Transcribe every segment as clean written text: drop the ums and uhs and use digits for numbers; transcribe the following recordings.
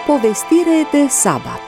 Povestire de sabat.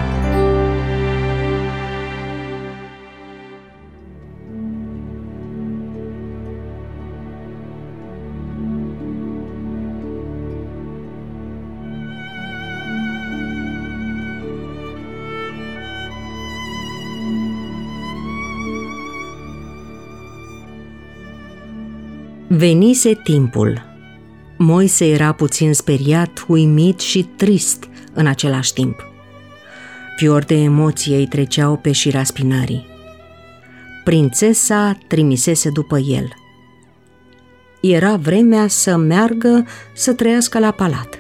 Venise timpul. Moise era puțin speriat, uimit și trist în același timp. Fiori de emoție îi treceau pe șira spinării. Prințesa trimisese după el. Era vremea să meargă să trăiască la palat.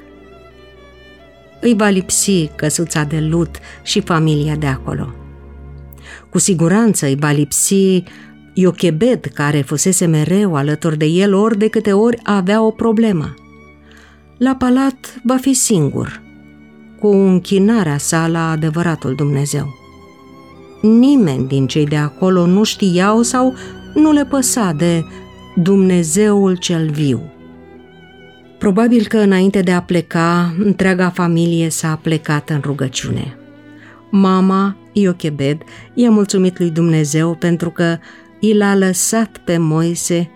Îi va lipsi căsuța de lut și familia de acolo. Cu siguranță îi va lipsi Iochebed, care fusese mereu alături de el ori de câte ori avea o problemă. La palat va fi singur, cu închinarea sa la adevăratul Dumnezeu. Nimeni din cei de acolo nu știau sau nu le păsa de Dumnezeul cel viu. Probabil că înainte de a pleca, întreaga familie s-a plecat în rugăciune. Mama, Iochebed, i-a mulțumit lui Dumnezeu pentru că i l-a lăsat pe Moise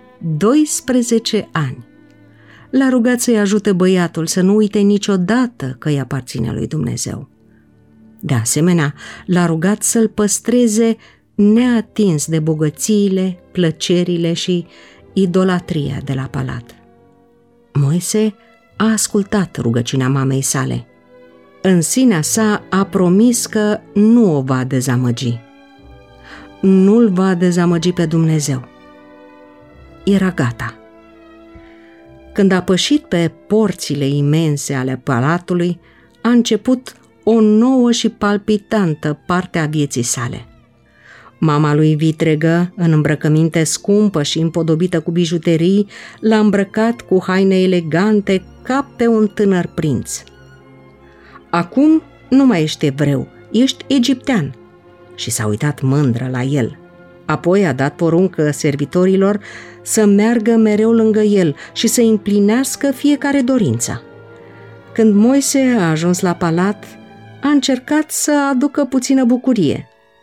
12 ani. L-a rugat să-i ajute băiatul să nu uite niciodată că îi aparține lui Dumnezeu. De asemenea, l-a rugat să-l păstreze neatins de bogățiile, plăcerile și idolatria de la palat. Moise a ascultat rugăciunea mamei sale. În sinea sa a promis că nu o va dezamăgi. Nu-l va dezamăgi pe Dumnezeu. Era gata. Când a pășit pe porțile imense ale palatului, a început o nouă și palpitantă parte a vieții sale. Mama lui vitregă, în îmbrăcăminte scumpă și împodobită cu bijuterii, l-a îmbrăcat cu haine elegante ca pe un tânăr prinț. Acum nu mai ești evreu, ești egiptean. Și s-a uitat mândră la el. Apoi a dat poruncă servitorilor să meargă mereu lângă el și să împlinească fiecare dorință. Când Moise a ajuns la palat, a încercat să aducă puțină bucurie.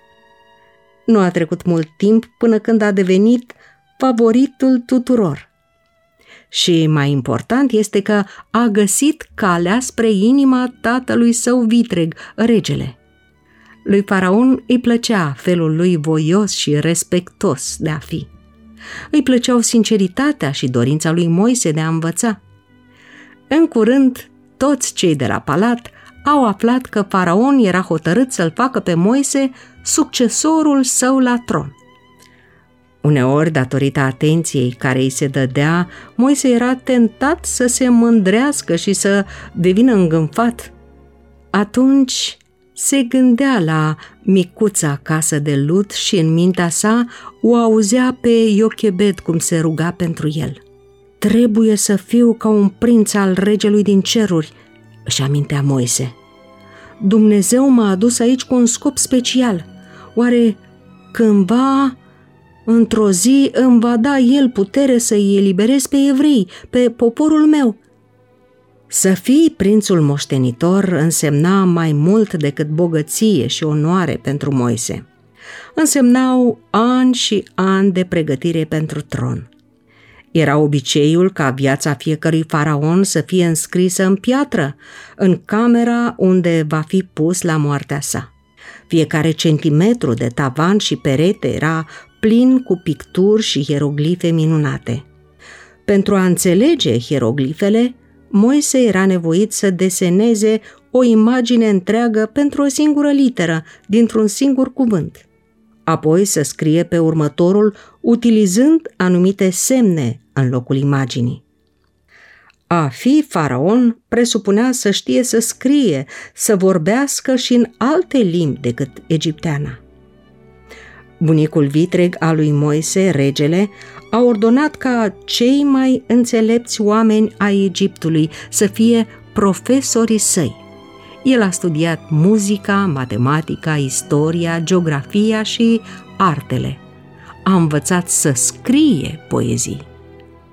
Nu a trecut mult timp până când a devenit favoritul tuturor. Și mai important este că a găsit calea spre inima tatălui său vitreg, regele. Lui Faraon îi plăcea felul lui voios și respectos de a fi. Îi plăceau sinceritatea și dorința lui Moise de a învăța. În curând, toți cei de la palat au aflat că Faraon era hotărât să-l facă pe Moise succesorul său la tron. Uneori, datorită atenției care îi se dădea, Moise era tentat să se mândrească și să devină îngânfat. Atunci se gândea la micuța casă de lut și în mintea sa o auzea pe Iochebed cum se ruga pentru el. Trebuie să fiu ca un prinț al regelui din ceruri, își amintea Moise. Dumnezeu m-a adus aici cu un scop special. Oare cândva, într-o zi, îmi va da el putere să-i eliberez pe evrei, pe poporul meu? Să fii prințul moștenitor însemna mai mult decât bogăție și onoare pentru Moise. Însemnau ani și ani de pregătire pentru tron. Era obiceiul ca viața fiecărui faraon să fie înscrisă în piatră, în camera unde va fi pus la moartea sa. Fiecare centimetru de tavan și perete era plin cu picturi și hieroglife minunate. Pentru a înțelege hieroglifele, Moise era nevoit să deseneze o imagine întreagă pentru o singură literă, dintr-un singur cuvânt. Apoi să scrie pe următorul utilizând anumite semne în locul imaginii. A fi faraon presupunea să știe să scrie, să vorbească și în alte limbi decât egipteana. Bunicul vitreg al lui Moise, regele, a ordonat ca cei mai înțelepți oameni ai Egiptului să fie profesorii săi. El a studiat muzica, matematica, istoria, geografia și artele. A învățat să scrie poezii.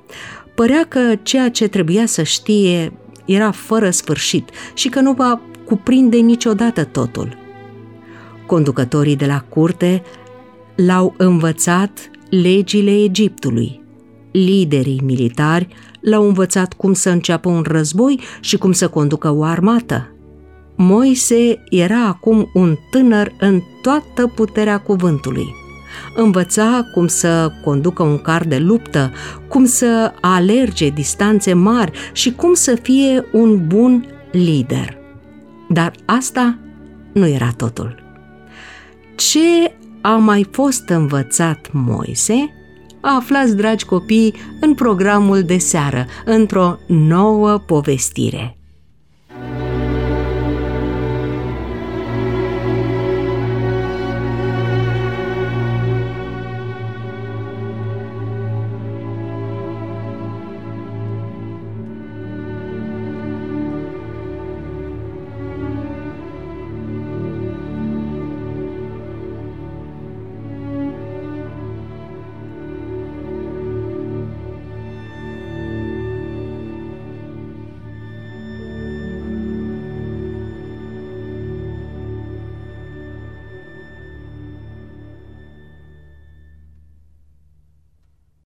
Părea că ceea ce trebuia să știe era fără sfârșit și că nu va cuprinde niciodată totul. Conducătorii de la curte l-au învățat legile Egiptului. Liderii militari l-au învățat cum să înceapă un război și cum să conducă o armată. Moise era acum un tânăr în toată puterea cuvântului. Învăța cum să conducă un car de luptă, cum să alerge distanțe mari și cum să fie un bun lider. Dar asta nu era totul. Ce a mai fost învățat Moise? Aflați, dragi copii, în programul de seară, într-o nouă povestire.